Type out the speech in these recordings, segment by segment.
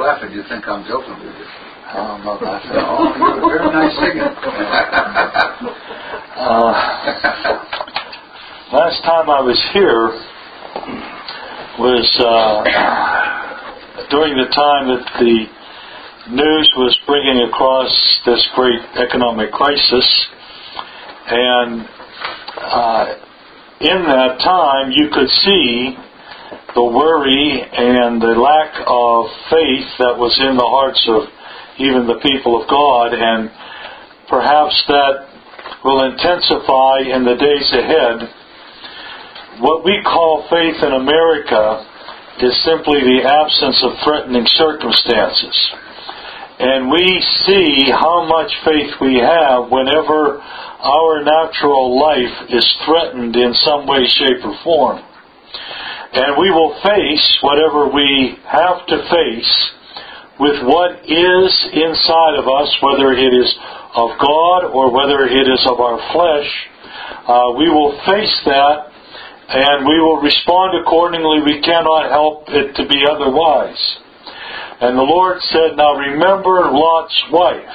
laughing. You think I'm joking with you. I'm not laughing. No, very nice singing. Last time I was here was during the time that the news was bringing across this great economic crisis, and in that time you could see the worry and the lack of faith that was in the hearts of even the people of God, and perhaps that will intensify in the days ahead. What we call faith in America is simply the absence of threatening circumstances. And we see how much faith we have whenever our natural life is threatened in some way, shape, or form. And we will face whatever we have to face with what is inside of us, whether it is of God or whether it is of our flesh. We will face that, and we will respond accordingly. We cannot help it to be otherwise. And the Lord said, now remember Lot's wife.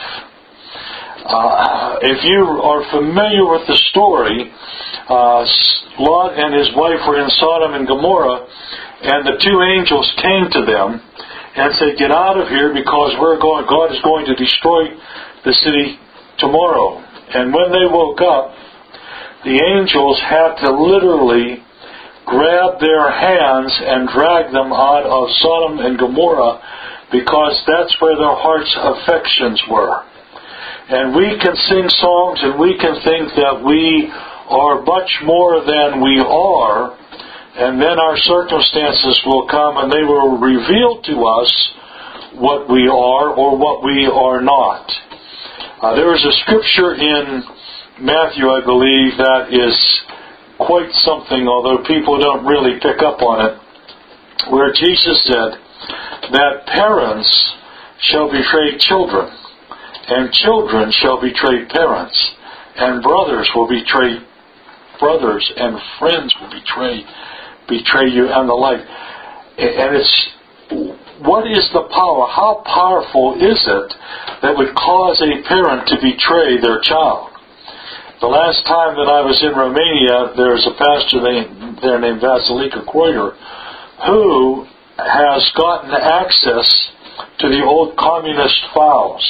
If you are familiar with the story, Lot and his wife were in Sodom and Gomorrah, and the two angels came to them and said, get out of here because God is going to destroy the city tomorrow. And when they woke up, the angels had to literally grab their hands and drag them out of Sodom and Gomorrah, because that's where their heart's affections were. And we can sing songs and we can think that we are much more than we are, and then our circumstances will come and they will reveal to us what we are or what we are not. There is a scripture in Matthew, I believe, that is quite something, although people don't really pick up on it, where Jesus said that parents shall betray children, and children shall betray parents, and brothers will betray brothers, and friends will betray you, and the like. And it's, what is the power? How powerful is it that would cause a parent to betray their child? The last time that I was in Romania, there's a pastor there named Vasilika Kreuter, who has gotten access to the old communist files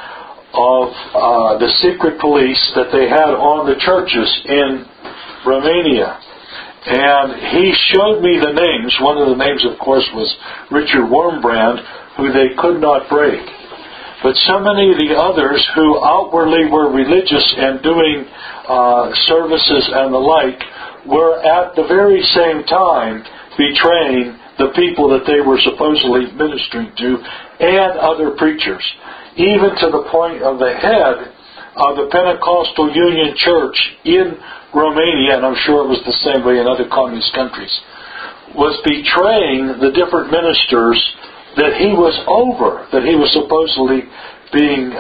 of the secret police that they had on the churches in Romania. And he showed me the names. One of the names, of course, was Richard Wurmbrand, who they could not break. But so many of the others who outwardly were religious and doing services and the like were at the very same time betraying the people that they were supposedly ministering to and other preachers. Even to the point of the head of the Pentecostal Union Church in Romania, and I'm sure it was the same way in other communist countries, was betraying the different ministers that he was over, that he was supposedly being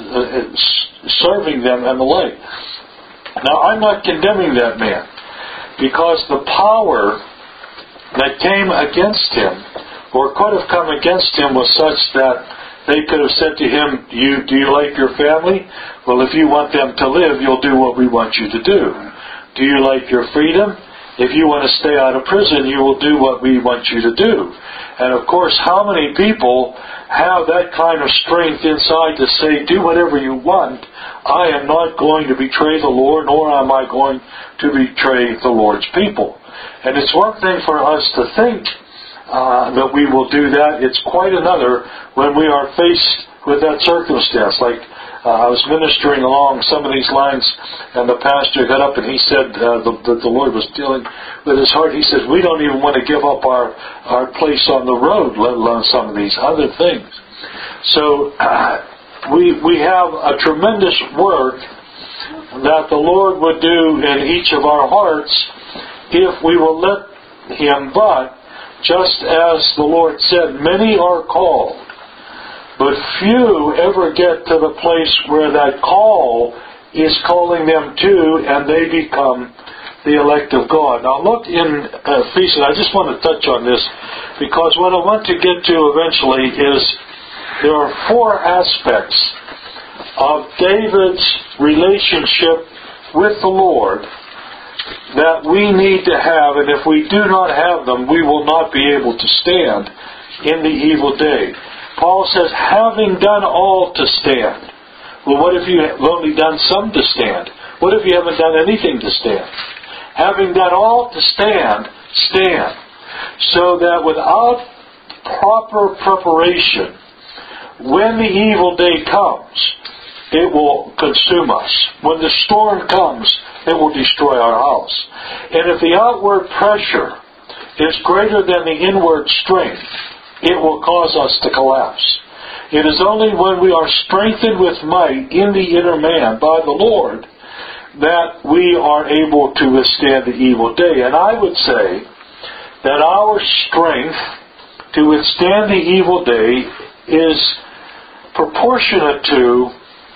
serving them and the like. Now, I'm not condemning that man, because the power that came against him, or could have come against him, was such that they could have said to him, do you like your family? Well, if you want them to live, you'll do what we want you to do. Do you like your freedom? If you want to stay out of prison, you will do what we want you to do. And of course, how many people have that kind of strength inside to say, do whatever you want. I am not going to betray the Lord, nor am I going to betray the Lord's people. And it's one thing for us to think that we will do that. It's quite another when we are faced with that circumstance. Like I was ministering along some of these lines, and the pastor got up and he said the Lord was dealing with his heart. He says, we don't even want to give up our place on the road, let alone some of these other things. So we have a tremendous work that the Lord would do in each of our hearts if we will let Him. But just as the Lord said, many are called, but few ever get to the place where that call is calling them to, and they become the elect of God. Now look in Ephesians. I just want to touch on this because what I want to get to eventually is there are 4 aspects of David's relationship with the Lord that we need to have, and if we do not have them, we will not be able to stand in the evil day. Paul says, having done all to stand. Well, what if you have only done some to stand? What if you haven't done anything to stand? Having done all to stand, stand. So that without proper preparation, when the evil day comes, it will consume us. When the storm comes, it will destroy our house. And if the outward pressure is greater than the inward strength, it will cause us to collapse. It is only when we are strengthened with might in the inner man by the Lord that we are able to withstand the evil day. And I would say that our strength to withstand the evil day is proportionate to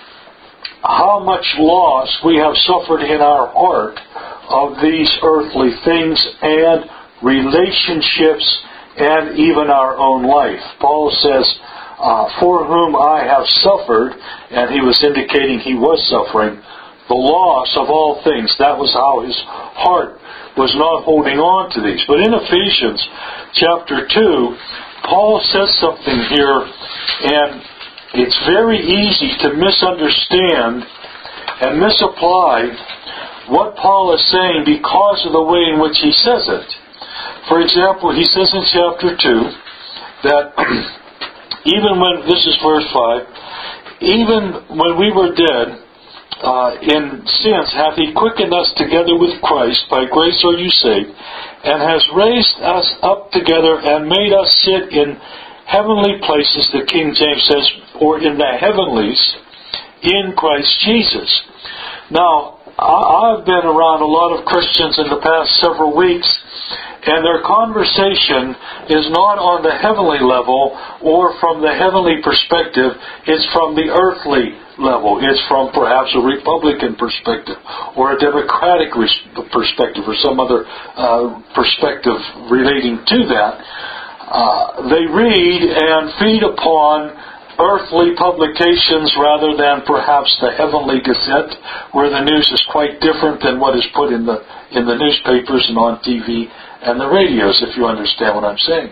how much loss we have suffered in our heart of these earthly things and relationships and even our own life. Paul says, for whom I have suffered, and he was indicating he was suffering, the loss of all things. That was how his heart was not holding on to these. But in Ephesians chapter 2, Paul says something here, and it's very easy to misunderstand and misapply what Paul is saying because of the way in which he says it. For example, he says in chapter 2 that even when, this is verse 5, even when we were dead in sins, hath he quickened us together with Christ, by grace are you saved, and has raised us up together and made us sit in heavenly places, the King James says, or in the heavenlies, in Christ Jesus. Now, I've been around a lot of Christians in the past several weeks, and their conversation is not on the heavenly level or from the heavenly perspective. It's from the earthly level. It's from perhaps a Republican perspective or a Democratic perspective or some other perspective relating to that. They read and feed upon earthly publications rather than perhaps the heavenly Gazette, where the news is quite different than what is put in the newspapers and on TV and the radios, if you understand what I'm saying.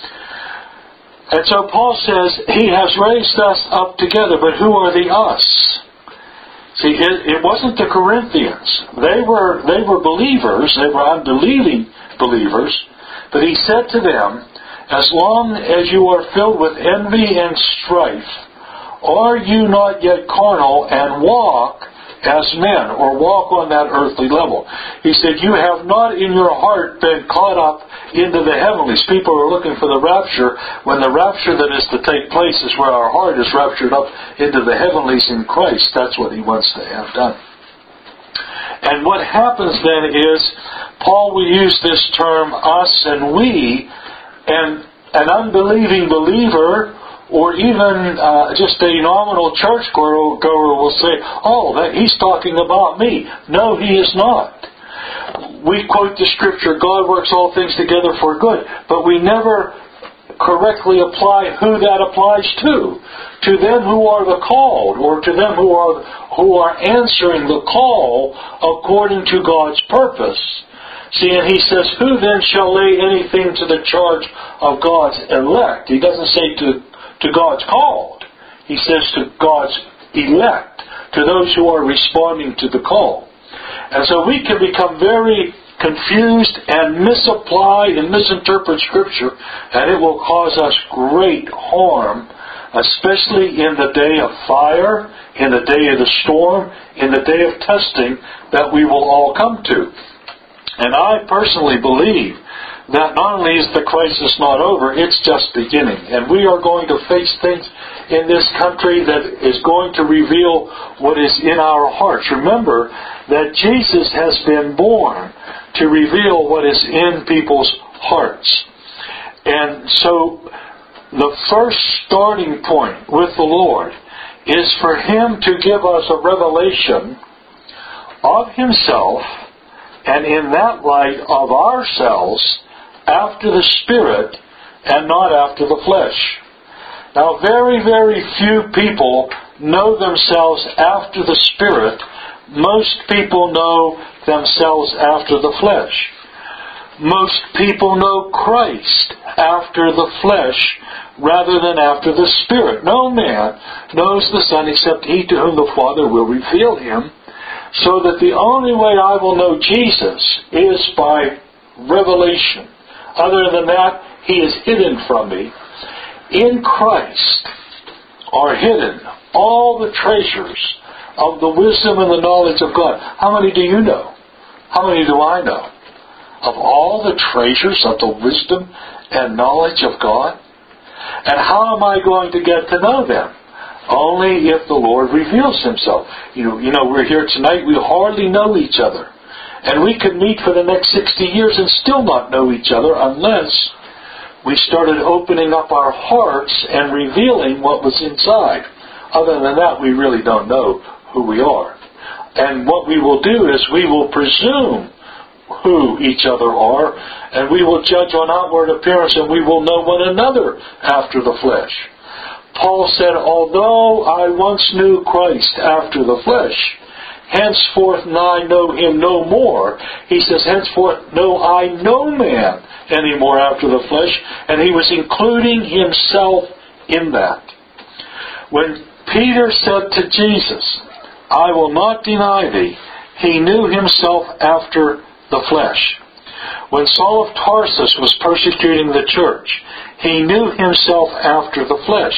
And so Paul says, he has raised us up together, but who are the us? See, it wasn't the Corinthians. They were believers, they were unbelieving believers, but he said to them, as long as you are filled with envy and strife, are you not yet carnal and walk as men, or walk on that earthly level? He said, you have not in your heart been caught up into the heavenlies. People are looking for the rapture, when the rapture that is to take place is where our heart is raptured up into the heavenlies in Christ. That's what he wants to have done. And what happens then is, Paul will use this term, us and we, and an unbelieving believer or even just a nominal churchgoer will say, oh, he's talking about me. No, he is not. We quote the scripture, God works all things together for good, but we never correctly apply who that applies to. To them who are the called, or to them who are answering the call according to God's purpose. See, and he says, who then shall lay anything to the charge of God's elect? He doesn't say to God's called. He says to God's elect, to those who are responding to the call. And so we can become very confused and misapply and misinterpret Scripture, and it will cause us great harm, especially in the day of fire, in the day of the storm, in the day of testing that we will all come to. And I personally believe that not only is the crisis not over, it's just beginning. And we are going to face things in this country that is going to reveal what is in our hearts. Remember that Jesus has been born to reveal what is in people's hearts. And so the first starting point with the Lord is for Him to give us a revelation of Himself and in that light of ourselves after the Spirit and not after the flesh. Now, very, very few people know themselves after the Spirit. Most people know themselves after the flesh. Most people know Christ after the flesh rather than after the Spirit. No man knows the Son except he to whom the Father will reveal him, so that the only way I will know Jesus is by revelation. Other than that, he is hidden from me. In Christ are hidden all the treasures of the wisdom and the knowledge of God. How many do you know? How many do I know? Of all the treasures of the wisdom and knowledge of God? And how am I going to get to know them? Only if the Lord reveals himself. You know, we're here tonight, we hardly know each other. And we could meet for the next 60 years and still not know each other unless we started opening up our hearts and revealing what was inside. Other than that, we really don't know who we are. And what we will do is we will presume who each other are, and we will judge on outward appearance, and we will know one another after the flesh. Paul said, although I once knew Christ after the flesh, henceforth I know him no more. He says, henceforth know I no man anymore after the flesh, and he was including himself in that. When Peter said to Jesus, I will not deny thee, he knew himself after the flesh. When Saul of Tarsus was persecuting the church, he knew himself after the flesh.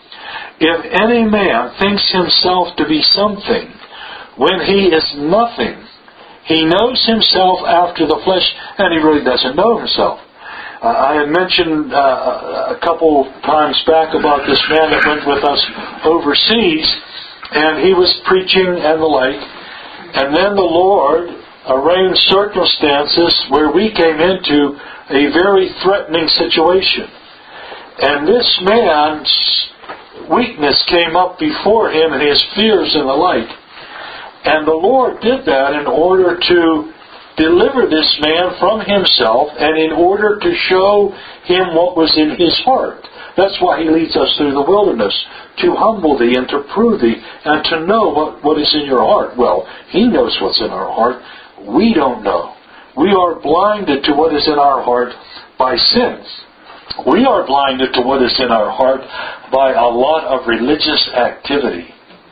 If any man thinks himself to be something, when he is nothing, he knows himself after the flesh, and he really doesn't know himself. I had mentioned a couple times back about this man that went with us overseas, and he was preaching and the like, and then the Lord arranged circumstances where we came into a very threatening situation. And this man's weakness came up before him, and his fears and the like. And the Lord did that in order to deliver this man from himself and in order to show him what was in his heart. That's why he leads us through the wilderness, to humble thee and to prove thee and to know what is in your heart. Well, he knows what's in our heart. We don't know. We are blinded to what is in our heart by sin. We are blinded to what is in our heart by a lot of religious activity.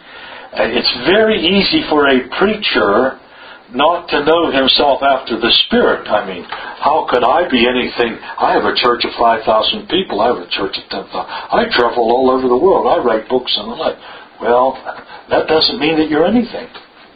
It's very easy for a preacher not to know himself after the Spirit. I mean, how could I be anything? I have a church of 5,000 people. I have a church of 10,000. I travel all over the world. I write books and the like. Well, that doesn't mean that you're anything.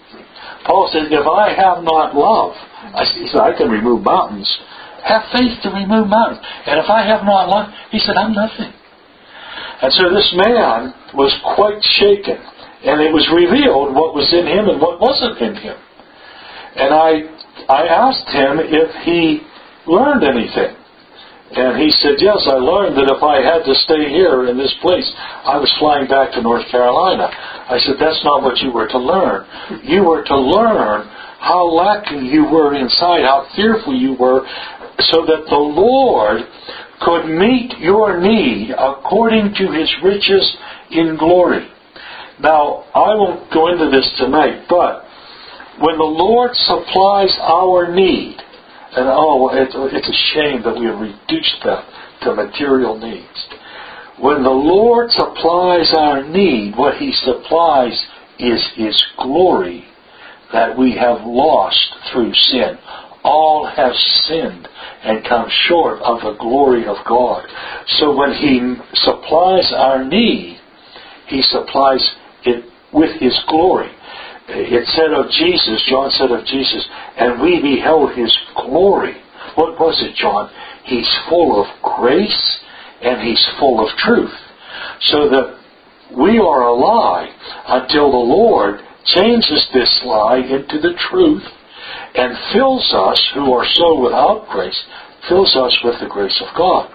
Paul says, if I have not love, he said, I can remove mountains. Have faith to remove mountains. And if I have not love, he said, I'm nothing. And so this man was quite shaken. And it was revealed what was in him and what wasn't in him. And I asked him if he learned anything. And he said, yes, I learned that if I had to stay here in this place, I was flying back to North Carolina. I said, that's not what you were to learn. You were to learn how lacking you were inside, how fearful you were, so that the Lord could meet your need according to His riches in glory. Now, I won't go into this tonight, but when the Lord supplies our need, and it's a shame that we have reduced that to material needs. When the Lord supplies our need, what He supplies is His glory that we have lost through sin. All have sinned and come short of the glory of God. So when He supplies our need, He supplies it with His glory. It said of Jesus, John said of Jesus, and we beheld His glory. What was it, John? He's full of grace and He's full of truth. So that we are a lie until the Lord changes this lie into the truth and fills us, who are so without grace, fills us with the grace of God.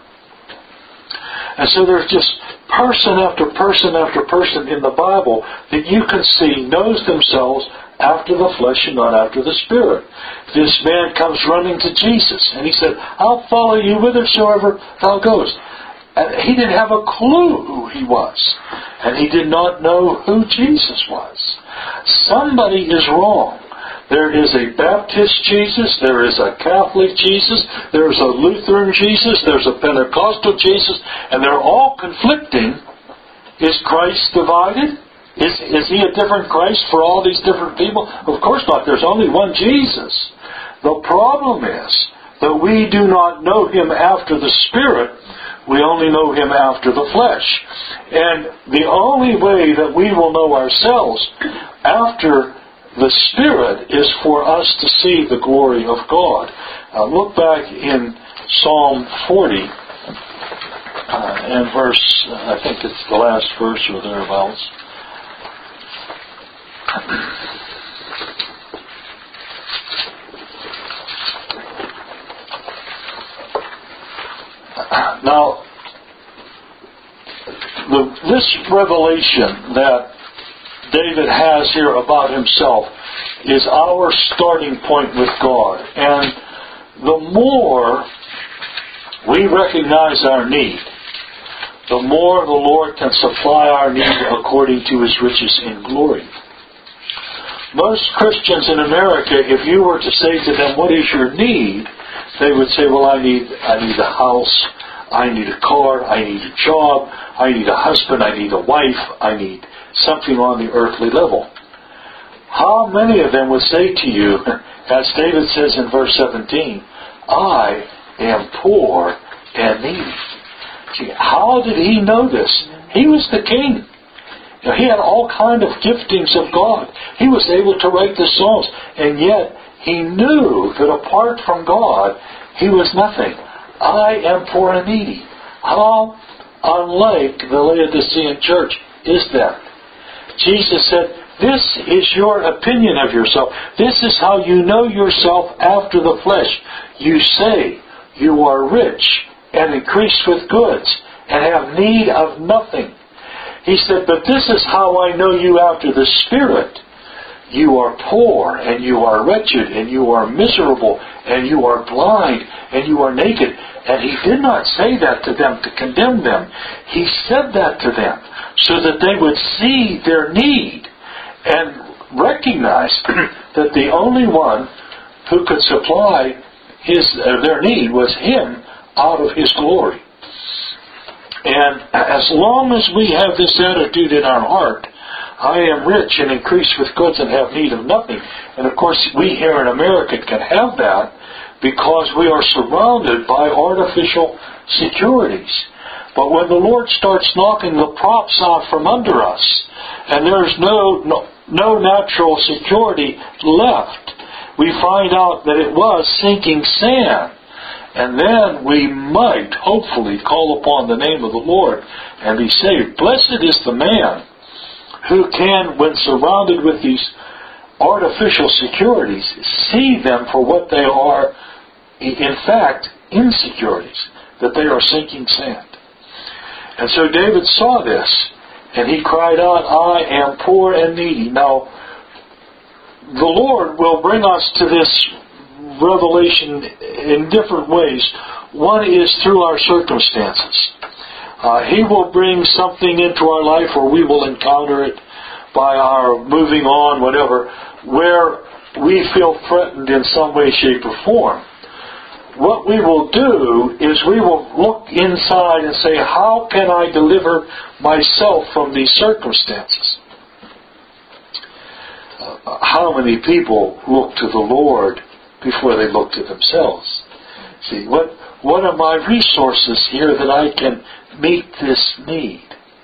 And so there's just person after person after person in the Bible that you can see knows themselves after the flesh and not after the Spirit. This man comes running to Jesus, and he said, I'll follow you whithersoever thou goest. And he didn't have a clue who he was, and he did not know who Jesus was. Somebody is wrong. There is a Baptist Jesus, there is a Catholic Jesus, there is a Lutheran Jesus, there's a Pentecostal Jesus, and they're all conflicting. Is Christ divided? Is He a different Christ for all these different people? Of course not. There's only one Jesus. The problem is that we do not know Him after the Spirit. We only know Him after the flesh. And the only way that we will know ourselves after the Spirit is for us to see the glory of God. Look back in Psalm 40 and verse, I think it's the last verse or thereabouts. Now, this revelation that David has here about himself is our starting point with God. And the more we recognize our need, the more the Lord can supply our need according to His riches in glory. Most Christians in America, if you were to say to them, what is your need? They would say, well, I need a house, I need a car, I need a job, I need a husband, I need a wife, I need something on the earthly level. How many of them would say to you, as David says in verse 17, I am poor and needy. See, how did he know this? He was the king. He had all kind of giftings of God. He was able to write the Psalms, and yet he knew that apart from God, he was nothing. I am poor and needy. How unlike the Laodicean church is that? Jesus said, this is your opinion of yourself. This is how you know yourself after the flesh. You say you are rich and increase with goods and have need of nothing. He said, but this is how I know you after the Spirit. You are poor and you are wretched and you are miserable and you are blind and you are naked. And he did not say that to them to condemn them. He said that to them so that they would see their need and recognize that the only one who could supply their need was Him out of His glory. And as long as we have this attitude in our heart, I am rich and increase with goods and have need of nothing. And of course, we here in America can have that because we are surrounded by artificial securities. But when the Lord starts knocking the props out from under us, and there's no natural security left, we find out that it was sinking sand. And then we might, hopefully, call upon the name of the Lord and be saved. Blessed is the man who can, when surrounded with these artificial securities, see them for what they are, in fact, insecurities, that they are sinking sand. And so David saw this, and he cried out, I am poor and needy. Now, the Lord will bring us to this revelation in different ways. One is through our circumstances. He will bring something into our life, or we will encounter it by our moving on, whatever, where we feel threatened in some way, shape, or form. What we will do is we will look inside and say, how can I deliver myself from these circumstances? How many people look to the Lord before they look to themselves? See, what are my resources here that I can meet this need?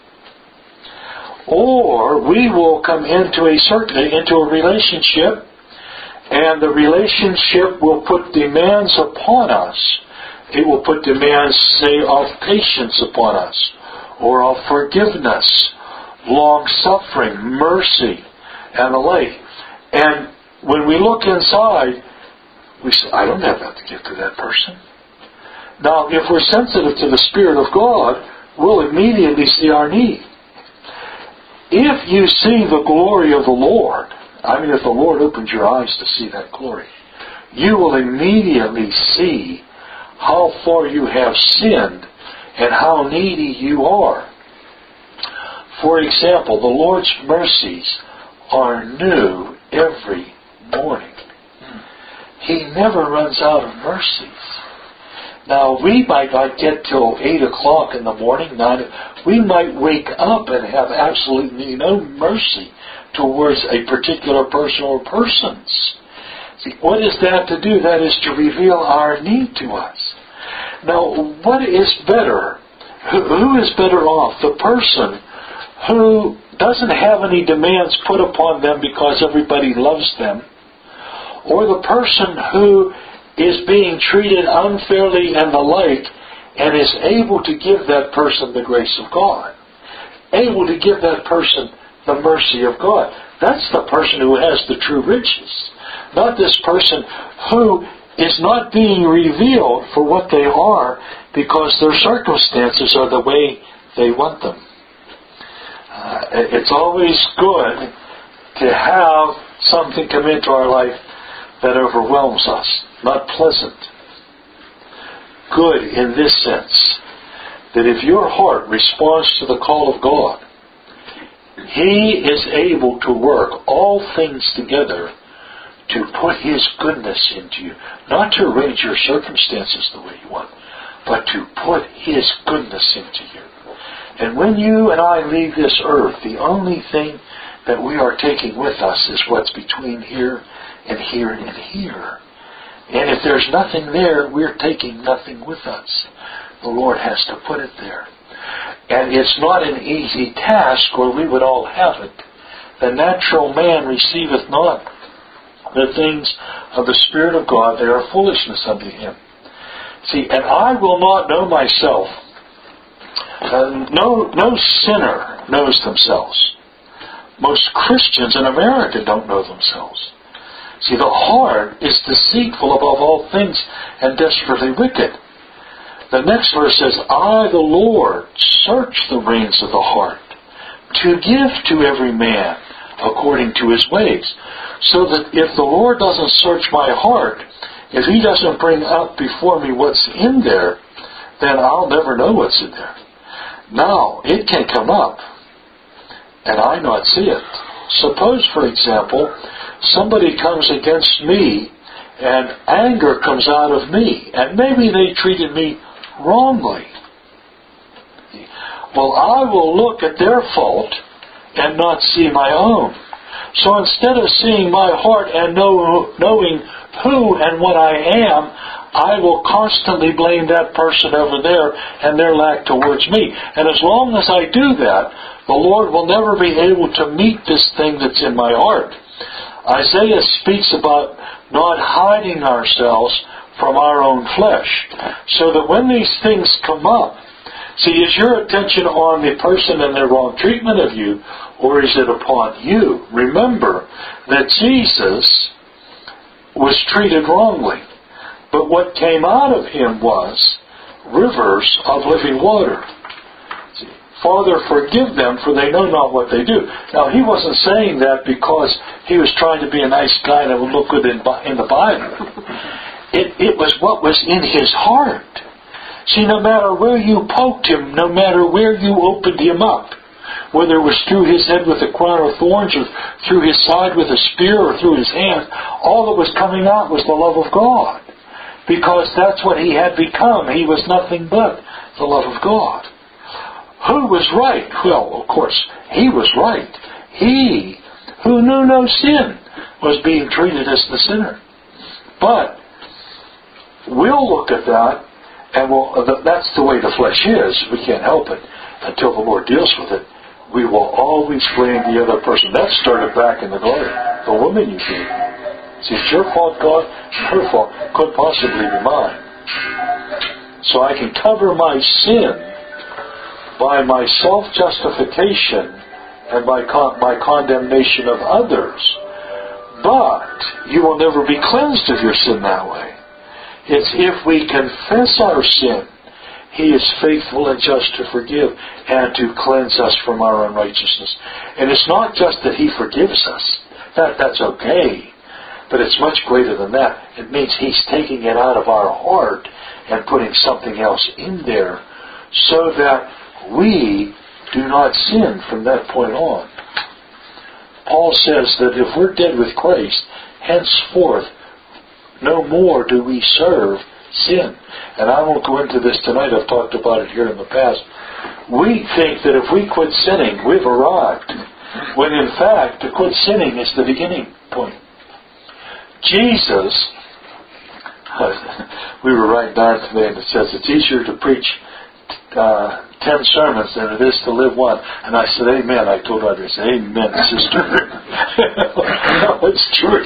Or we will come into a relationship, and the relationship will put demands upon us. It will put demands, say, of patience upon us, or of forgiveness, long-suffering, mercy, and the like. And when we look inside, we say, I don't have that to give to that person. Now, if we're sensitive to the Spirit of God, we'll immediately see our need. If you see the glory of the Lord, I mean, if the Lord opens your eyes to see that glory, you will immediately see how far you have sinned and how needy you are. For example, the Lord's mercies are new every morning. He never runs out of mercies. Now, we might not get till 8 o'clock in the morning. We might wake up and have absolutely no mercy towards a particular person or persons. See, what is that to do? That is to reveal our need to us. Now, what is better? Who is better off? The person who doesn't have any demands put upon them because everybody loves them, or the person who is being treated unfairly and the like, and is able to give that person the grace of God, able to give that person the mercy of God? That's the person who has the true riches, not this person who is not being revealed for what they are because their circumstances are the way they want them. It's always good to have something come into our life that overwhelms us, not pleasant. Good in this sense, that if your heart responds to the call of God, He is able to work all things together to put His goodness into you. Not to arrange your circumstances the way you want, but to put His goodness into you. And when you and I leave this earth, the only thing that we are taking with us is what's between here and here and here. And if there's nothing there, we're taking nothing with us. The Lord has to put it there. And it's not an easy task, or we would all have it. The natural man receiveth not the things of the Spirit of God. They are foolishness unto him. See, and I will not know myself. No sinner knows themselves. Most Christians in America don't know themselves. See, the heart is deceitful above all things and desperately wicked. The next verse says, I, the Lord, search the reins of the heart, to give to every man according to his ways. So that if the Lord doesn't search my heart, if He doesn't bring up before me what's in there, then I'll never know what's in there. Now, it can come up, and I not see it. Suppose, for example, somebody comes against me, and anger comes out of me, and maybe they treated me wrongly. Well, I will look at their fault and not see my own. So instead of seeing my heart and knowing who and what I am, I will constantly blame that person over there and their lack towards me. And as long as I do that, the Lord will never be able to meet this thing that's in my heart. Isaiah speaks about not hiding ourselves from our own flesh, so that when these things come up, see, is your attention on the person and their wrong treatment of you, or is it upon you? Remember that Jesus was treated wrongly, but what came out of Him was rivers of living water. See, Father, forgive them, for they know not what they do. Now, He wasn't saying that because He was trying to be a nice guy that would look good in the Bible. It was what was in His heart. See, no matter where you poked Him, no matter where you opened Him up, whether it was through His head with a crown of thorns, or through His side with a spear, or through His hand, all that was coming out was the love of God. Because that's what He had become. He was nothing but the love of God. Who was right? Well, of course, He was right. He, who knew no sin, was being treated as the sinner. But we'll look at that, and that's the way the flesh is. We can't help it until the Lord deals with it. We will always blame the other person. That started back in the garden. The woman you gave. See, it's your fault, God. Her fault. Couldn't possibly be mine. So I can cover my sin by my self-justification and by my condemnation of others. But you will never be cleansed of your sin that way. It's if we confess our sin, He is faithful and just to forgive and to cleanse us from our unrighteousness. And it's not just that He forgives us. That's okay. But it's much greater than that. It means He's taking it out of our heart and putting something else in there so that we do not sin from that point on. Paul says that if we're dead with Christ, henceforth no more do we serve sin. And I won't go into this tonight. I've talked about it here in the past. We think that if we quit sinning, we've arrived. When in fact, to quit sinning is the beginning point. Jesus, we were writing down today and it says it's easier to preach 10 sermons than it is to live one. And I said, amen. I told Audrey, I said, amen, sister. No, it's true.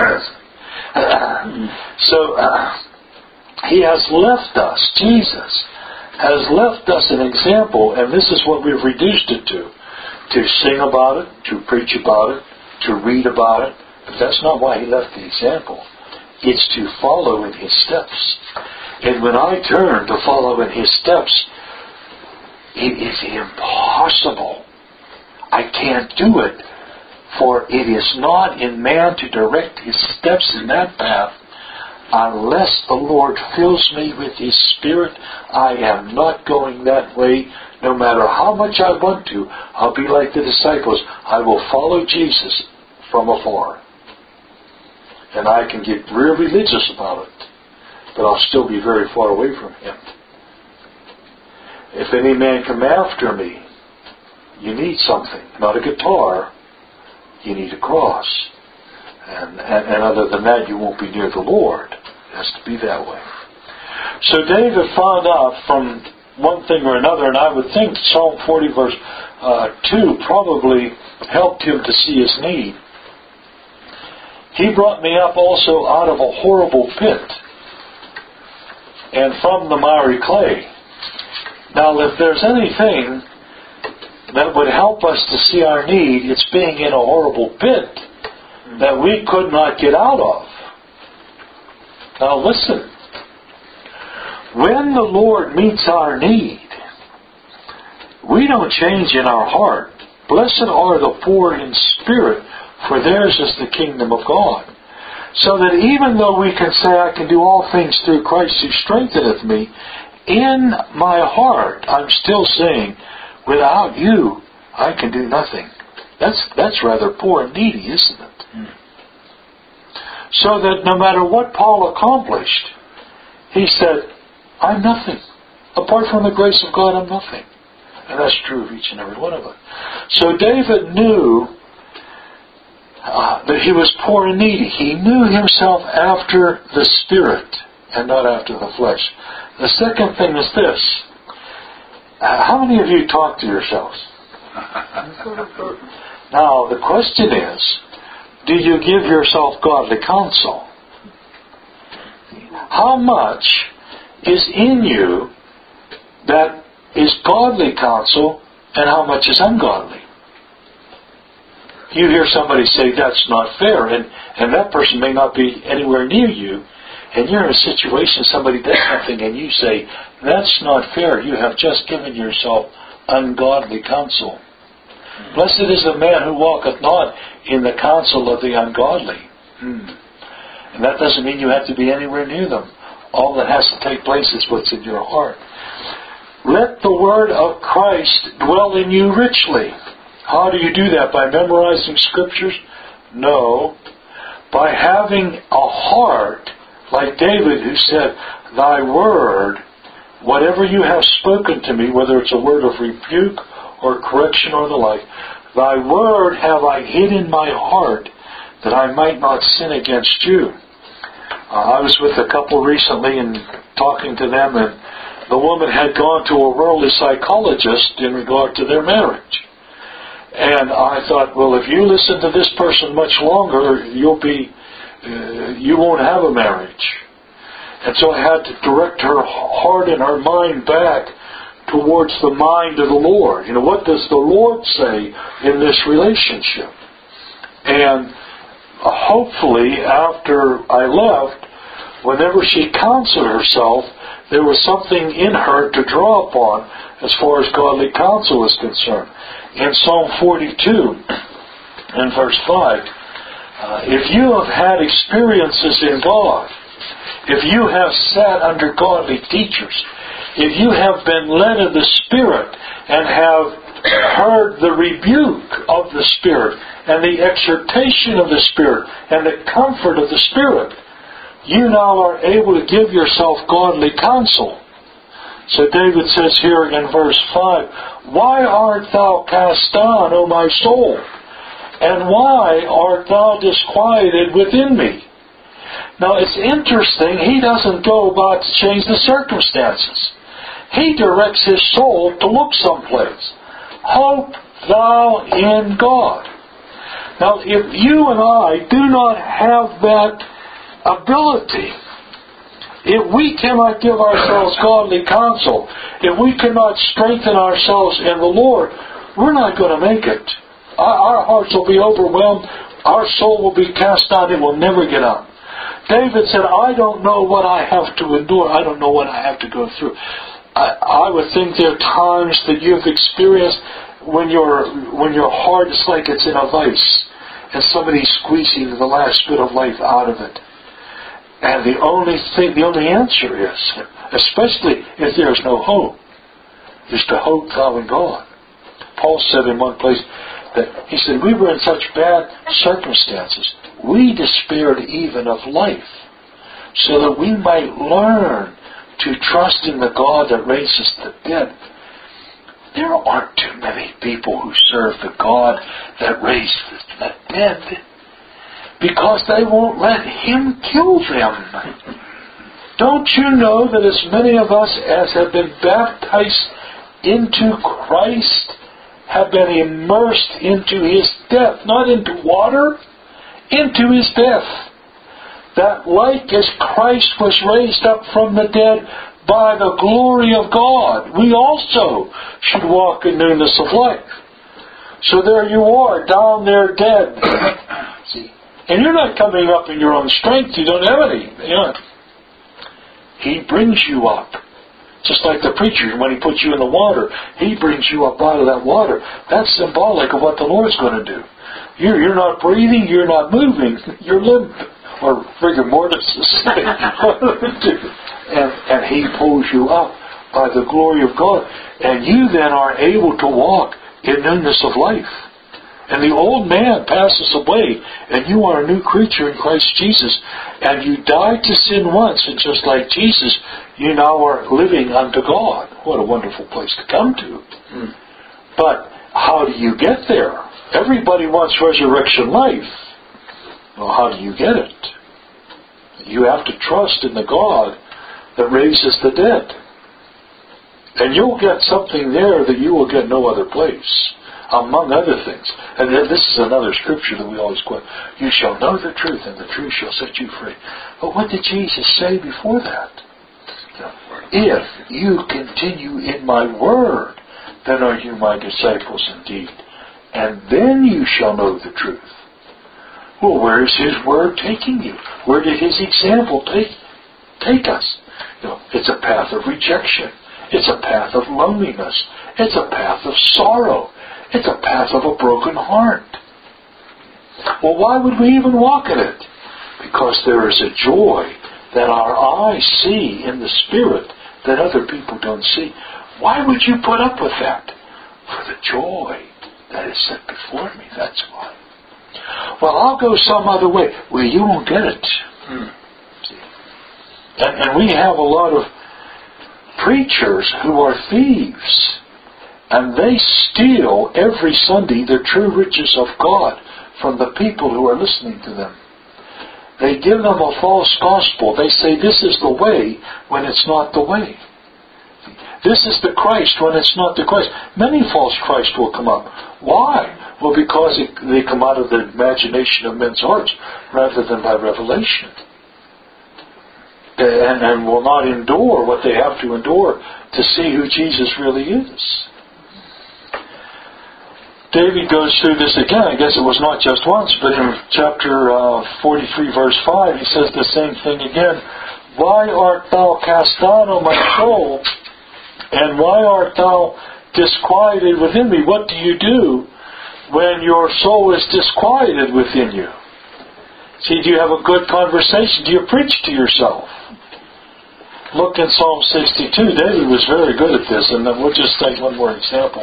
So, He has left us, Jesus has left us an example, and this is what we've reduced it to sing about it, to preach about it, to read about it. But that's not why He left the example. It's to follow in His steps. And when I turn to follow in His steps, it is impossible. I can't do it. For it is not in man to direct his steps in that path. Unless the Lord fills me with His Spirit, I am not going that way. No matter how much I want to, I'll be like the disciples. I will follow Jesus from afar. And I can get real religious about it, but I'll still be very far away from Him. If any man come after me, you need something. Not a guitar. You need a cross. And other than that, you won't be near the Lord. It has to be that way. So David found out from one thing or another, and I would think Psalm 40 verse 2 probably helped him to see his need. He brought me up also out of a horrible pit, and from the miry clay. Now, if there's anything that would help us to see our need, it's being in a horrible pit that we could not get out of. Now listen. When the Lord meets our need, we don't change in our heart. Blessed are the poor in spirit, for theirs is the kingdom of God. So that even though we can say, I can do all things through Christ who strengtheneth me, in my heart I'm still saying, without you, I can do nothing. That's rather poor and needy, isn't it? So that no matter what Paul accomplished, he said, I'm nothing. Apart from the grace of God, I'm nothing. And that's true of each and every one of us. So David knew that he was poor and needy. He knew himself after the Spirit and not after the flesh. The second thing is this. How many of you talk to yourselves? Now, the question is, do you give yourself godly counsel? How much is in you that is godly counsel and how much is ungodly? You hear somebody say, that's not fair, and that person may not be anywhere near you, and you're in a situation, somebody does something, and you say, that's not fair. You have just given yourself ungodly counsel. Blessed is the man who walketh not in the counsel of the ungodly. And that doesn't mean you have to be anywhere near them. All that has to take place is what's in your heart. Let the word of Christ dwell in you richly. How do you do that? By memorizing scriptures? No. By having a heart like David, who said, thy word, whatever you have spoken to me, whether it's a word of rebuke or correction or the like, thy word have I hid in my heart that I might not sin against you. I was with a couple recently and talking to them, and the woman had gone to a worldly psychologist in regard to their marriage. And I thought, well, if you listen to this person much longer, you won't have a marriage. And so I had to direct her heart and her mind back towards the mind of the Lord. You know, what does the Lord say in this relationship? And hopefully, after I left, whenever she counseled herself, there was something in her to draw upon as far as godly counsel is concerned. In Psalm 42, in verse 5, If you have had experiences in God, if you have sat under godly teachers, if you have been led of the Spirit and have heard the rebuke of the Spirit and the exhortation of the Spirit and the comfort of the Spirit, you now are able to give yourself godly counsel. So David says here in verse 5, "Why art thou cast down, O my soul? And why art thou disquieted within me?" Now it's interesting, he doesn't go about to change the circumstances. He directs his soul to look someplace. Hope thou in God. Now if you and I do not have that ability, if we cannot give ourselves godly counsel, if we cannot strengthen ourselves in the Lord, we're not going to make it. Our hearts will be overwhelmed. Our soul will be cast down. It will never get up. David said, "I don't know what I have to endure. I don't know what I have to go through." I would think there are times that you've experienced when your heart is like it's in a vice and somebody's squeezing the last bit of life out of it. And the only answer is, especially if there's no hope, is to hope thou in God. Paul said in one place that he said, "We were in such bad circumstances, we despaired even of life, so that we might learn to trust in the God that raises the dead." There aren't too many people who serve the God that raises the dead, because they won't let Him kill them. Don't you know that as many of us as have been baptized into Christ have been immersed into His death, not into water, into His death? That like as Christ was raised up from the dead by the glory of God, we also should walk in newness of life. So there you are, down there dead. See? And you're not coming up in your own strength. You don't have any. He brings you up. Just like the preacher, when he puts you in the water, he brings you up out of that water. That's symbolic of what the Lord's going to do. You're not breathing, you're not moving, you're limp. Or rigor mortis. And He pulls you up by the glory of God. And you then are able to walk in newness of life. And the old man passes away, and you are a new creature in Christ Jesus. And you died to sin once, and just like Jesus, you now are living unto God. What a wonderful place to come to. But how do you get there? Everybody wants resurrection life. Well, how do you get it? You have to trust in the God that raises the dead. And you'll get something there that you will get no other place, among other things. And this is another scripture that we always quote. You shall know the truth, and the truth shall set you free. But what did Jesus say before that? If you continue in my word, then are you my disciples indeed. And then you shall know the truth. Well, where is His word taking you? Where did His example take us? It's a path of rejection. It's a path of loneliness. It's a path of sorrow. It's a path of a broken heart. Well, why would we even walk in it? Because there is a joy that our eyes see in the Spirit that other people don't see. Why would you put up with that? For the joy that is set before me. That's why. Well, I'll go some other way. Well, you won't get it. See? And we have a lot of preachers who are thieves. And they steal every Sunday the true riches of God from the people who are listening to them. They give them a false gospel. They say this is the way when it's not the way. This is the Christ when it's not the Christ. Many false Christs will come up. Why? Well, because they come out of the imagination of men's hearts rather than by revelation. And will not endure what they have to endure to see who Jesus really is. David goes through this again. I guess it was not just once, but in chapter 43, verse 5, he says the same thing again. Why art thou cast down, O my soul? And why art thou disquieted within me? What do you do when your soul is disquieted within you? See, do you have a good conversation? Do you preach to yourself? Look in Psalm 62. David was very good at this, and then we'll just take one more example.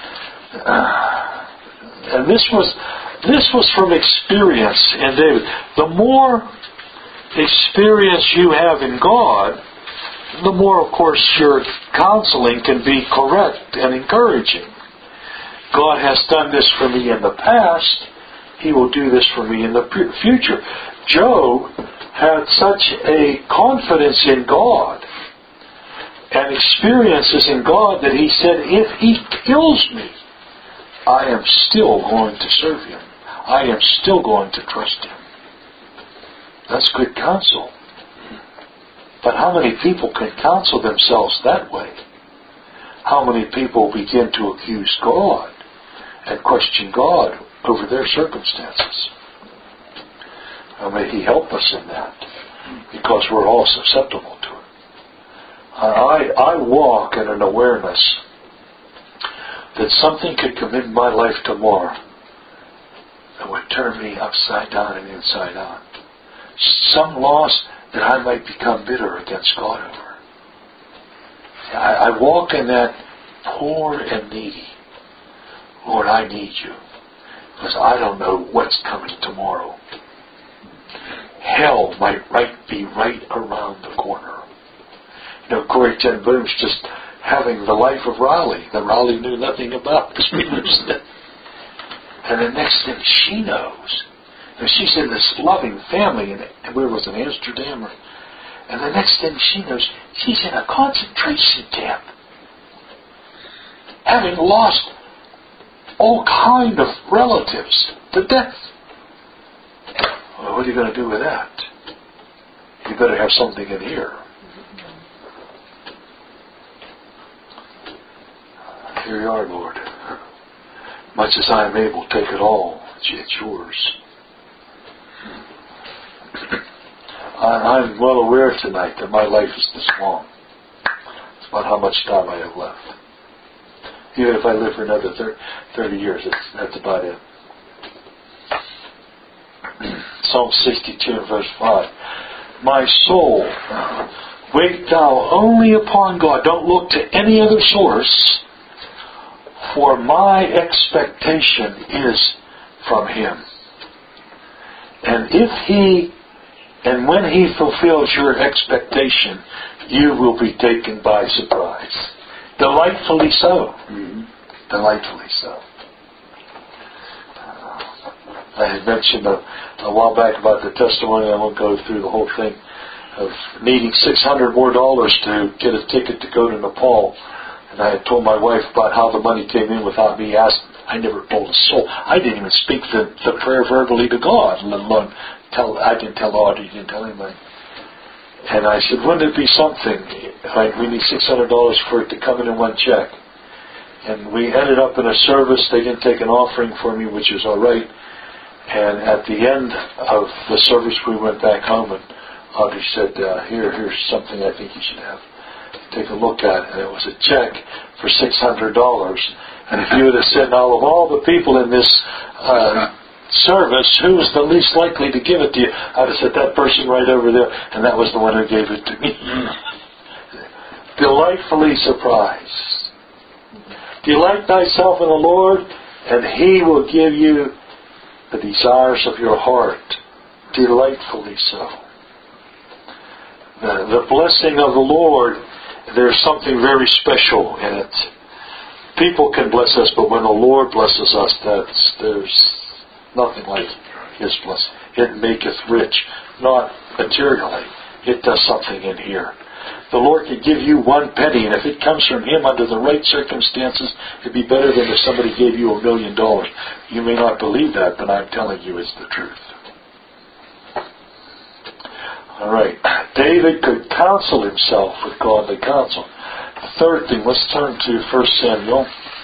And this was from experience in David. The more experience you have in God, the more, of course, your counseling can be correct and encouraging. God has done this for me in the past. He will do this for me in the future. Job had such a confidence in God and experiences in God that he said, if He kills me, I am still going to serve Him. I am still going to trust Him. That's good counsel. But how many people can counsel themselves that way? How many people begin to accuse God and question God over their circumstances? May He help us in that, because we're all susceptible to it. I walk in an awareness that something could come in my life tomorrow that would turn me upside down and inside out. Some loss that I might become bitter against God over. I walk in that poor and needy. Lord, I need You, because I don't know what's coming tomorrow. Hell might be right around the corner. You know, Corrie ten Boom's just having the life of Raleigh that Raleigh knew nothing about. And the next thing she knows, and she's in this loving family, and where was it, Amsterdam? And the next thing she knows, she's in a concentration camp, having lost all kind of relatives to death. Well, what are you going to do with that? You better have something in here. Here you are, Lord. Much as I am able, take it all. It's Yours. I'm well aware tonight that my life is this long. It's about how much time I have left. Even if I live for another 30 years, that's about it. Psalm 62 and verse 5. My soul, wait thou only upon God. Don't look to any other source, for my expectation is from Him. And when He fulfills your expectation, you will be taken by surprise. Delightfully so. Mm-hmm. Delightfully so. I had mentioned a while back about the testimony. I won't go through the whole thing of needing $600 more to get a ticket to go to Nepal. And I had told my wife about how the money came in without me asking. I never told a soul. I didn't even speak the prayer verbally to God, let alone I didn't tell Audrey, didn't tell anybody. And I said, wouldn't it be something? We need $600 for it to come in one check. And we ended up in a service. They didn't take an offering for me, which is all right. And at the end of the service, we went back home, and Audrey said, here's something I think you should have. Take a look at it. And it was a check for $600. And if you would have said, now of all the people in this service, who was the least likely to give it to you? I'd have said that person right over there, and that was the one who gave it to me. Delightfully surprised. Delight thyself in the Lord, and He will give you the desires of your heart. Delightfully so. The blessing of the Lord, there's something very special in it. People can bless us, but when the Lord blesses us, there's nothing like His blessing. It maketh rich, not materially. It does something in here. The Lord could give you one penny, and if it comes from Him under the right circumstances, it'd be better than if somebody gave you $1 million. You may not believe that, but I'm telling you it's the truth. All right. David could counsel himself with godly counsel. The third thing, let's turn to 1 Samuel.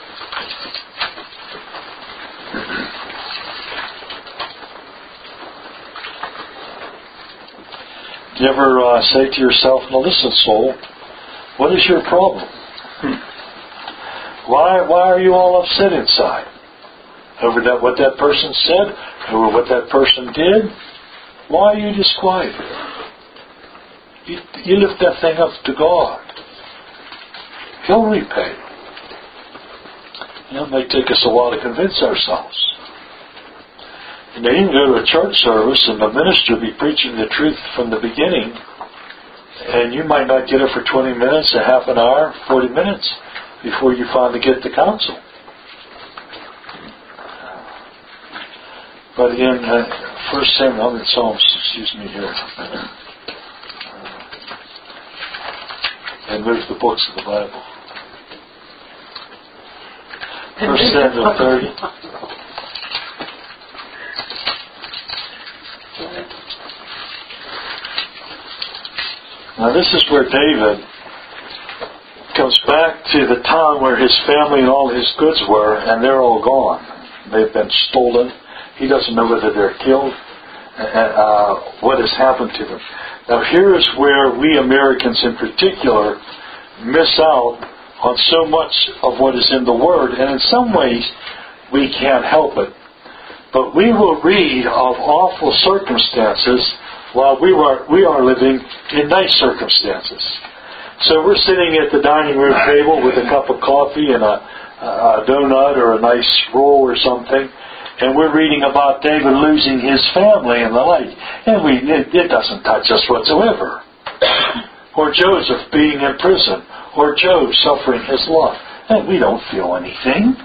Do you ever say to yourself, now listen, soul, what is your problem? Why are you all upset inside? Over what that person said? Over what that person did? Why are you disquieted? You lift that thing up to God. He'll repay. It may take us a while to convince ourselves. You can go to a church service and the minister be preaching the truth from the beginning, and you might not get it for 20 minutes, a half an hour, 40 minutes before you finally get the counsel. But in 1 Samuel, in Psalms, here. And move the books of the Bible. 1 Samuel 30. Now this is where David comes back to the town where his family and all his goods were, and they're all gone. They've been stolen. He doesn't know whether they're killed, what has happened to them. Now here is where we Americans in particular miss out on so much of what is in the Word, and in some ways we can't help it. But we will read of awful circumstances while we are living in nice circumstances. So we're sitting at the dining room table with a cup of coffee and a donut or a nice roll or something, and we're reading about David losing his family and the like, and it doesn't touch us whatsoever. Or Joseph being in prison, or Job suffering his loss, and we don't feel anything.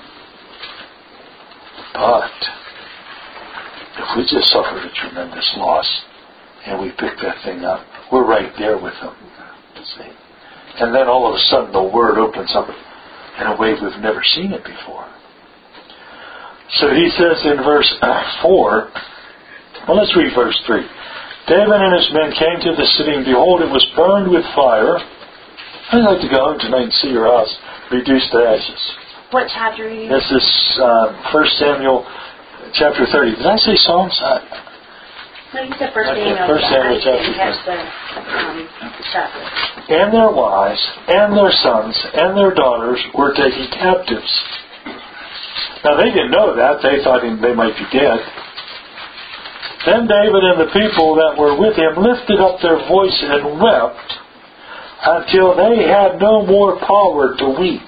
But if we just suffered a tremendous loss and we pick that thing up, we're right there with them. See? And then all of a sudden the Word opens up in a way we've never seen it before. So he says in verse 4, well, let's read verse 3. David and his men came to the city, and behold, it was burned with fire. I'd like to go home tonight and see your house reduced to ashes. What chapter are you? This is 1 Samuel chapter 30. Did I say Psalms? No, you said 1 Samuel. 1 Samuel chapter 30. Chapter. And their wives, and their sons, and their daughters were taken captives. Now they didn't know that. They thought they might be dead. Then David and the people that were with him lifted up their voice and wept until they had no more power to weep.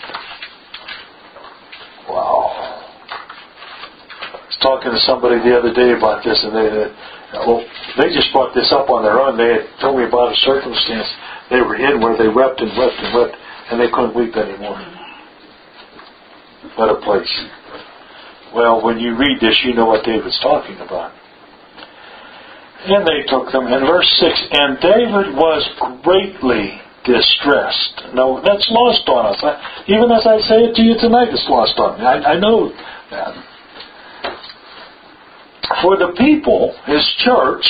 Wow. I was talking to somebody the other day about this, and they just brought this up on their own. They had told me about a circumstance they were in where they wept and wept and wept, and they couldn't weep anymore. What a place. Well, when you read this, you know what David's talking about. And they took them. In verse 6, and David was greatly distressed. Now, that's lost on us. Even as I say it to you tonight, it's lost on me. I know that. For the people, his church,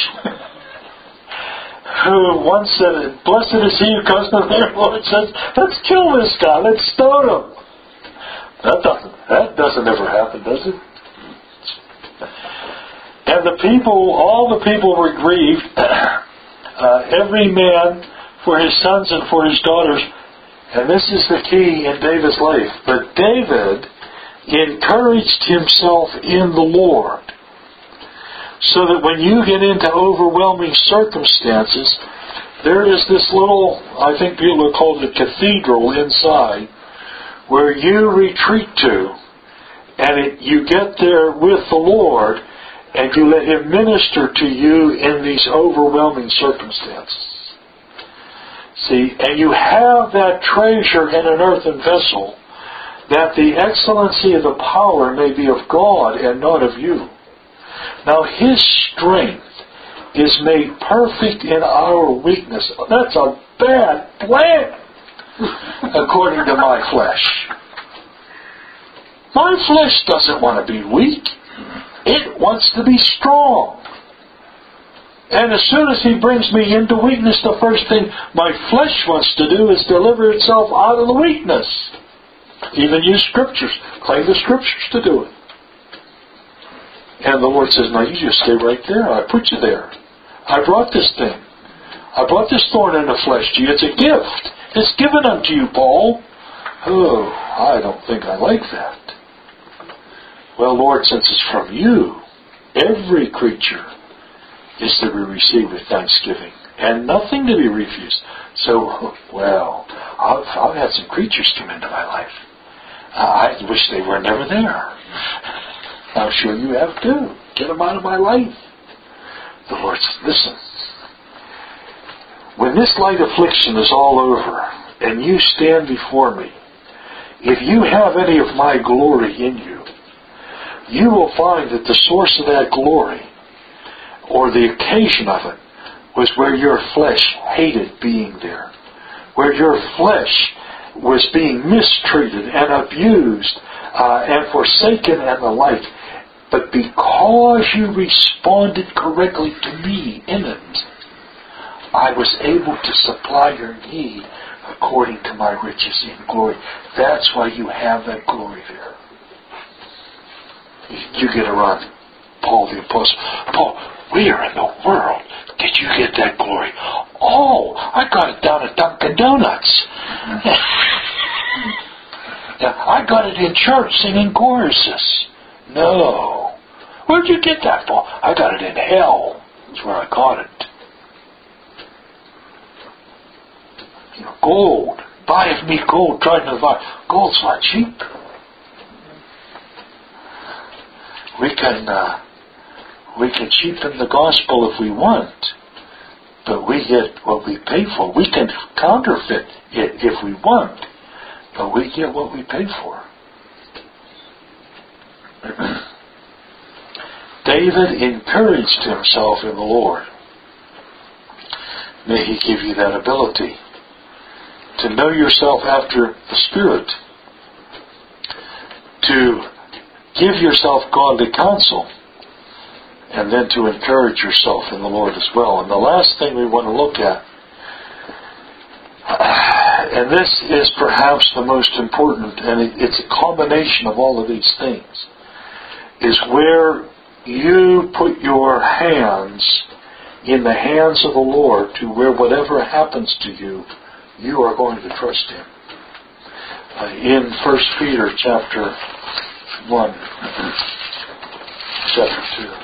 who once said, blessed is he who comes to their Lord, says, let's kill this guy, let's stone him. That doesn't ever happen, does it? And all the people were grieved, every man for his sons and for his daughters. And this is the key in David's life. But David encouraged himself in the Lord. So that when you get into overwhelming circumstances, there is this little, I think people have called it a cathedral inside, where you retreat to, and you get there with the Lord, and you let Him minister to you in these overwhelming circumstances. See, and you have that treasure in an earthen vessel, that the excellency of the power may be of God and not of you. Now His strength is made perfect in our weakness. That's a bad plan, according to my flesh. My flesh doesn't want to be weak. It wants to be strong. And as soon as He brings me into weakness, the first thing my flesh wants to do is deliver itself out of the weakness. Even use Scriptures. Claim the Scriptures to do it. And the Lord says, now you just stay right there. I put you there. I brought this thing. I brought this thorn in the flesh to you. It's a gift. It's given unto you, Paul. Oh, I don't think I like that. Well, Lord, since it's from you, every creature is to be received with thanksgiving, and nothing to be refused. So, well, I've had some creatures come into my life. I wish they were never there. I'm sure you have too. Get them out of my life. The Lord says, listen, when this light affliction is all over, and you stand before me, if you have any of my glory in you, you will find that the source of that glory, or the occasion of it, was where your flesh hated being there, where your flesh was being mistreated and abused and forsaken and the like. But because you responded correctly to me in it, I was able to supply your need according to my riches in glory. That's why you have that glory there. You get a run. Paul the Apostle. Paul, where in the world did you get that glory? Oh, I got it down at Dunkin' Donuts. I got it in church singing choruses. No. Where'd you get that, Paul? I got it in hell. That's where I got it. Gold. Buy of me gold, tried in the fire. Gold's not cheap. We can cheapen the gospel if we want, but we get what we pay for. We can counterfeit it if we want, but we get what we pay for. David encouraged himself in the Lord. May He give you that ability to know yourself after the Spirit, to give yourself godly counsel, and then to encourage yourself in the Lord as well. And the last thing we want to look at, and this is perhaps the most important, and it's a combination of all of these things, is where you put your hands in the hands of the Lord, to where whatever happens to you, you are going to trust Him. In 1 Peter chapter 1, chapter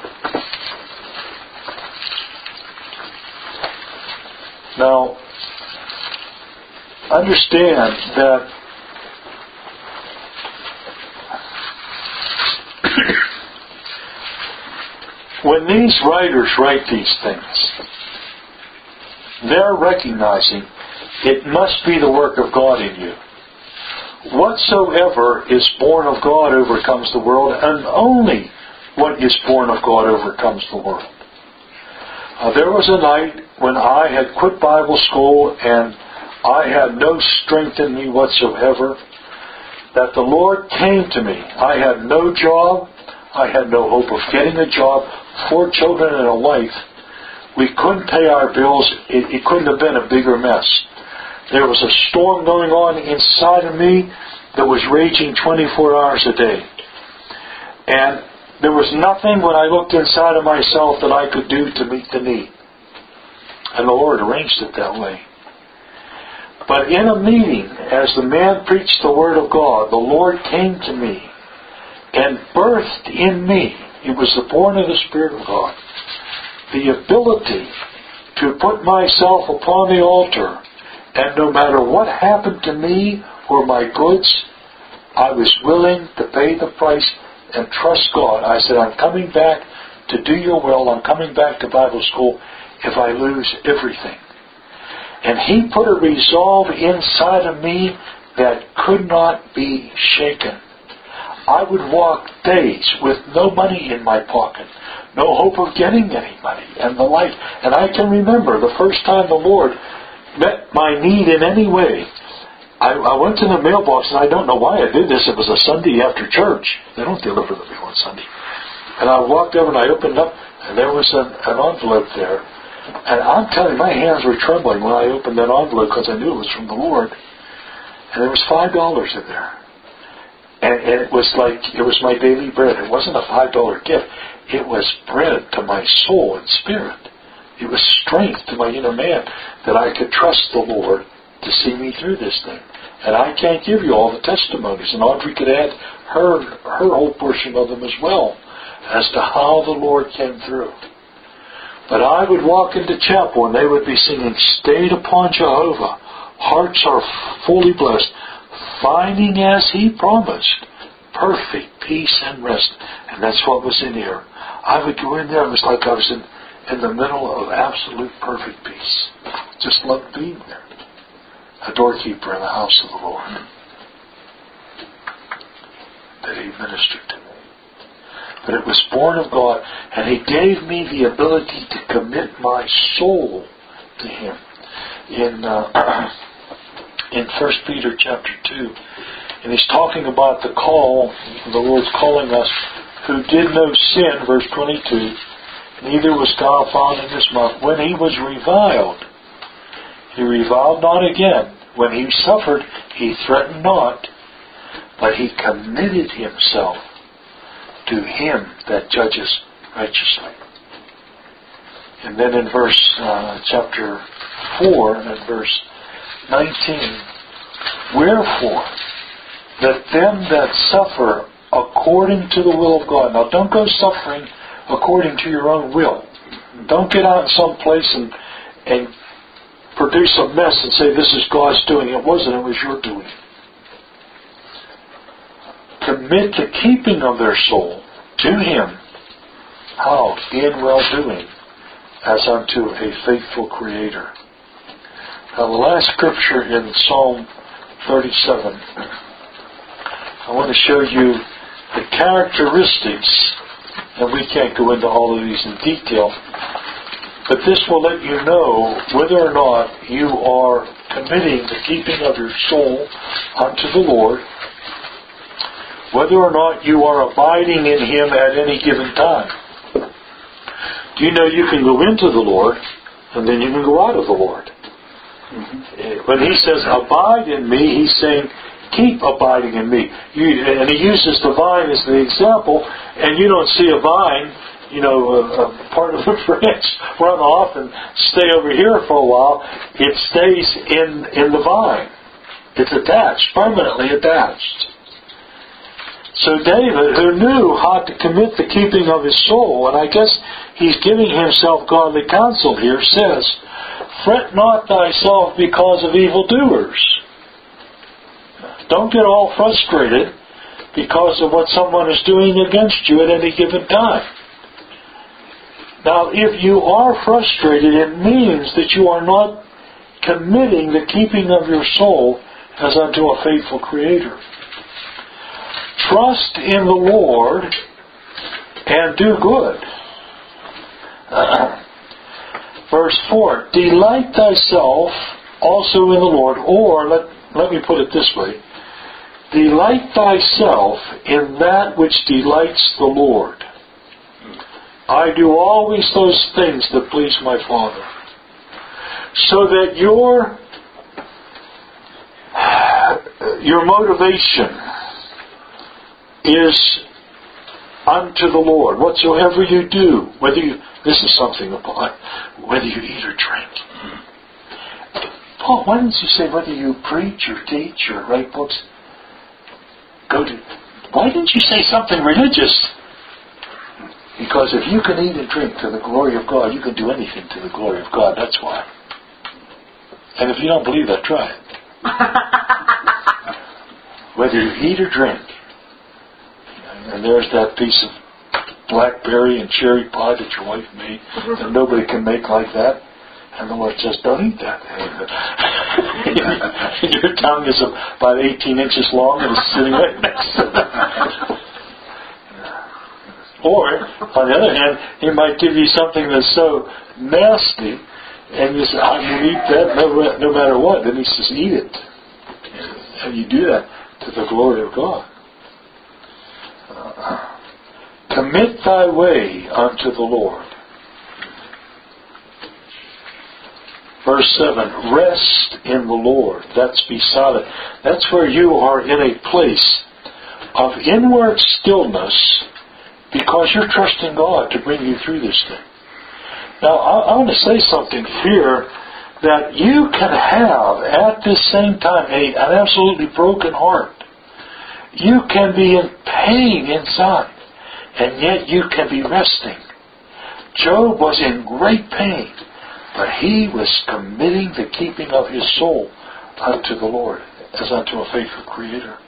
2. Now, understand that when these writers write these things, they're recognizing it must be the work of God in you. Whatsoever is born of God overcomes the world, and only what is born of God overcomes the world. There was a night when I had quit Bible school and I had no strength in me whatsoever, that the Lord came to me. I had no job. I had no hope of getting a job. 4 children and a wife. We couldn't pay our bills. It couldn't have been a bigger mess. There was a storm going on inside of me that was raging 24 hours a day. And there was nothing when I looked inside of myself that I could do to meet the need. And the Lord arranged it that way. But in a meeting, as the man preached the Word of God, the Lord came to me and birthed in me, it was the born of the Spirit of God, the ability to put myself upon the altar, and no matter what happened to me or my goods, I was willing to pay the price and trust God. I said, I'm coming back to do your will. I'm coming back to Bible school if I lose everything. And He put a resolve inside of me that could not be shaken. I would walk days with no money in my pocket, no hope of getting any money, and the like. And I can remember the first time the Lord met my need in any way. I went to the mailbox, and I don't know why I did this. It was a Sunday after church. They don't deliver the mail on Sunday. And I walked over and I opened it up, and there was an envelope there. And I'm telling you, my hands were trembling when I opened that envelope because I knew it was from the Lord. And there was $5 in there. And it was like, it was my daily bread. It wasn't a $5 gift. It was bread to my soul and spirit. It was strength to my inner man that I could trust the Lord to see me through this thing. And I can't give you all the testimonies. And Audrey could add her whole portion of them as well as to how the Lord came through. But I would walk into chapel and they would be singing, "Stayed upon Jehovah, hearts are fully blessed, finding as He promised, perfect peace and rest." And that's what was in here. I would go in there, it was like I was in the middle of absolute perfect peace. Just loved being there. A doorkeeper in the house of the Lord. That He ministered to me. But it was born of God, and He gave me the ability to commit my soul to Him. In 1 Peter chapter 2, and he's talking about the call, the Lord's calling us, who did no sin, verse 22, neither was God found in His mouth. When He was reviled, He reviled not again. When He suffered, He threatened not, but He committed Himself to Him that judges righteously. And then in verse chapter 4 and verse 19, wherefore, that them that suffer according to the will of God. Now don't go suffering according to your own will. Don't get out in some place and produce a mess and say this is God's doing. It wasn't, it was your doing. Commit the keeping of their soul to Him. How? In well-doing, as unto a faithful Creator. Now the last scripture in Psalm 37, I want to show you the characteristics, and we can't go into all of these in detail, but this will let you know whether or not you are committing the keeping of your soul unto the Lord, whether or not you are abiding in Him at any given time. Do you know you can go into the Lord, and then you can go out of the Lord? When He says, abide in me, He's saying, keep abiding in me. And He uses the vine as the example, and you don't see a vine, part of the branch run off and stay over here for a while. It stays in the vine. It's attached, permanently attached. So David, who knew how to commit the keeping of his soul, and I guess he's giving himself godly counsel here, says, fret not thyself because of evildoers. Don't get all frustrated because of what someone is doing against you at any given time. Now, if you are frustrated, it means that you are not committing the keeping of your soul as unto a faithful Creator. Trust in the Lord and do good. Verse 4, delight thyself also in the Lord, or let me put it this way, delight thyself in that which delights the Lord. I do always those things that please my Father. So that your motivation is unto the Lord. Whatsoever you do, this is something about whether you eat or drink. Paul, why didn't you say whether you preach or teach or write books? Why didn't you say something religious? Because if you can eat and drink to the glory of God, you can do anything to the glory of God. That's why. And if you don't believe that, try it. Whether you eat or drink. And there's that piece of blackberry and cherry pie that your wife made that nobody can make like that. And the Lord says, don't eat that. Your tongue is about 18 inches long and it's sitting right next to that. Or, on the other hand, He might give you something that's so nasty, and you say, I will eat that no matter what. Then He says, eat it. And you do that to the glory of God. Commit thy way unto the Lord. Verse 7, rest in the Lord. That's be silent. That's where you are in a place of inward stillness because you're trusting God to bring you through this thing. Now, I want to say something here that you can have at this same time an absolutely broken heart. You can be in pain inside, and yet you can be resting. Job was in great pain, but he was committing the keeping of his soul unto the Lord, as unto a faithful Creator.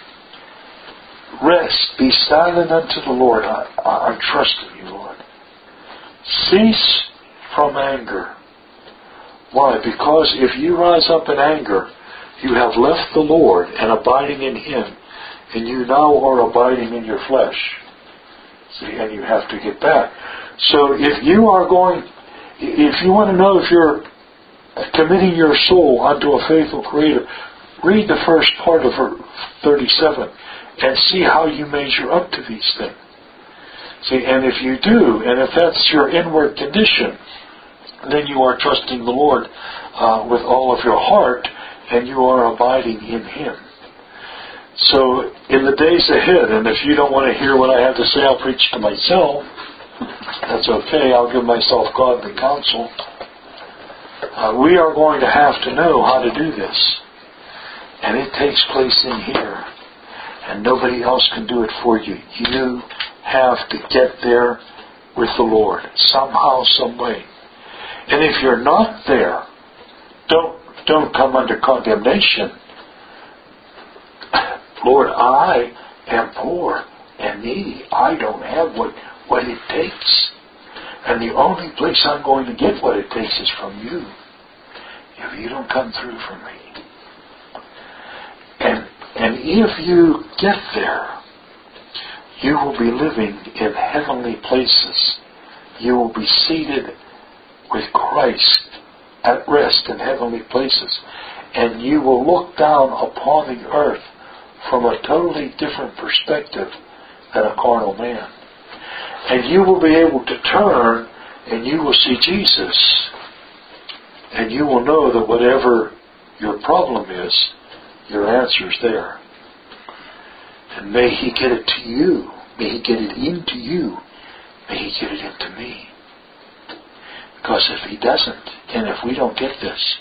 Rest, be silent unto the Lord. I trust in you, Lord. Cease from anger. Why? Because if you rise up in anger, you have left the Lord and abiding in Him, and you now are abiding in your flesh. See, and you have to get back. So if you want to know if you're committing your soul unto a faithful Creator, read the first part of 37 and see how you measure up to these things. See, and if you do, and if that's your inward condition, then you are trusting the Lord with all of your heart, and you are abiding in Him. So, in the days ahead, and if you don't want to hear what I have to say, I'll preach to myself. That's okay. I'll give myself godly counsel. We are going to have to know how to do this. And it takes place in here. And nobody else can do it for you. You have to get there with the Lord. Somehow, some way. And if you're not there, don't come under condemnation. Lord, I am poor and needy. I don't have what it takes. And the only place I'm going to get what it takes is from you. If you don't come through for me. And if you get there, you will be living in heavenly places. You will be seated with Christ at rest in heavenly places. And you will look down upon the earth from a totally different perspective than a carnal man. And you will be able to turn and you will see Jesus. And you will know that whatever your problem is, your answer is there. And may He get it to you. May He get it into you. May He get it into me. Because if He doesn't, and if we don't get this,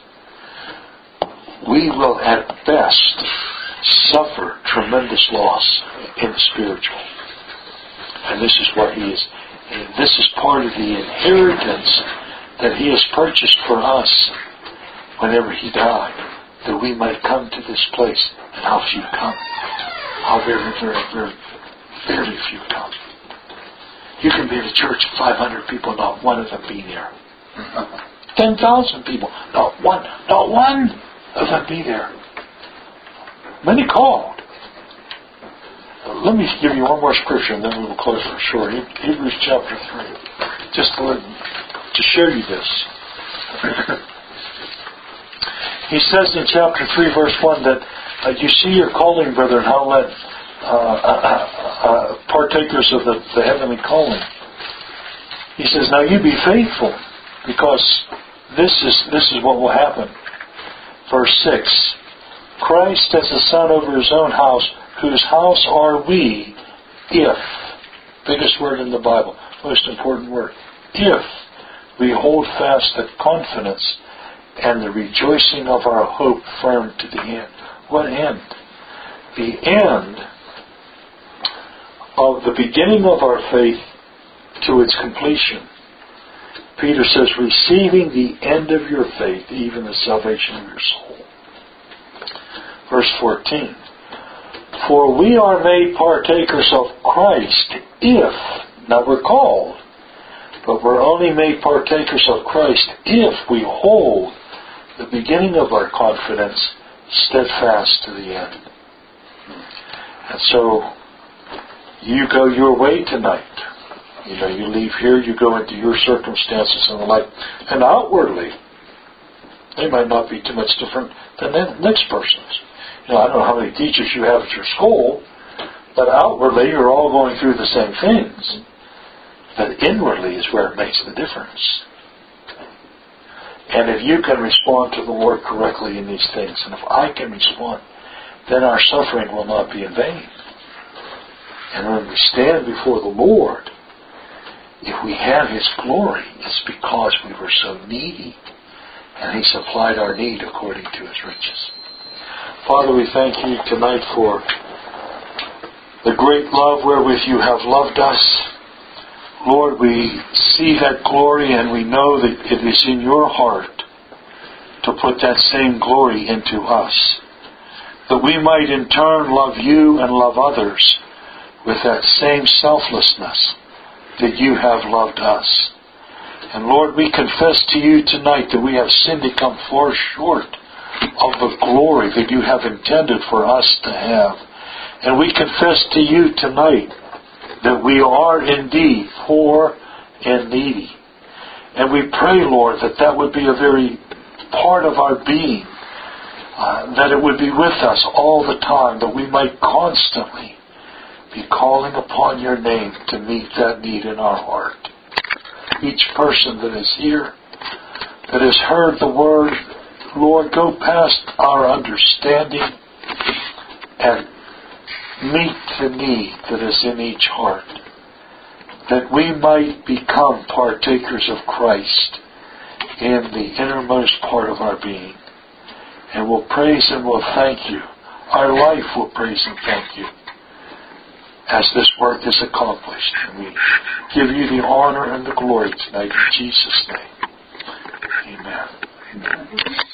we will at best suffer tremendous loss in the spiritual. And this is what He is. And this is part of the inheritance that He has purchased for us whenever He died, that we might come to this place. And how few come. How very, very, very, very few come. You can be in a church of 500 people, not one of them be there. 10,000 people, not one of them be there. Many called. Let me give you one more scripture and then we will close for sure. Hebrews chapter 3. Just to show you this. He says in chapter 3 verse 1 that you see your calling, brethren, how let partakers of the heavenly calling. He says, now you be faithful, because this is what will happen. Verse 6. Christ as a son over His own house, whose house are we, if, biggest word in the Bible, most important word, if we hold fast the confidence and the rejoicing of our hope firm to the end. What end? The end of the beginning of our faith to its completion. Peter says, receiving the end of your faith, even the salvation of your soul. Verse 14. For we are made partakers of Christ if, now we're called, but we're only made partakers of Christ if we hold the beginning of our confidence steadfast to the end. And so, you go your way tonight. You leave here, you go into your circumstances and the like. And outwardly, they might not be too much different than the next person's. I don't know how many teachers you have at your school, but outwardly you're all going through the same things. But inwardly is where it makes the difference. And if you can respond to the Lord correctly in these things, and if I can respond, then our suffering will not be in vain. And when we stand before the Lord, if we have His glory, it's because we were so needy, and He supplied our need according to His riches. Father, we thank You tonight for the great love wherewith You have loved us. Lord, we see that glory and we know that it is in your heart to put that same glory into us, that we might in turn love you and love others with that same selflessness that you have loved us. And Lord, we confess to you tonight that we have sinned and come far short of the glory that you have intended for us to have. And we confess to you tonight that we are indeed poor and needy. And we pray, Lord, that that would be a very part of our being, that it would be with us all the time, that we might constantly be calling upon your name to meet that need in our heart. Each person that is here, that has heard the word, Lord, go past our understanding and meet the need that is in each heart, that we might become partakers of Christ in the innermost part of our being. And we'll praise and we'll thank you. Our life will praise and thank you as this work is accomplished. And we give you the honor and the glory tonight in Jesus' name. Amen. Amen.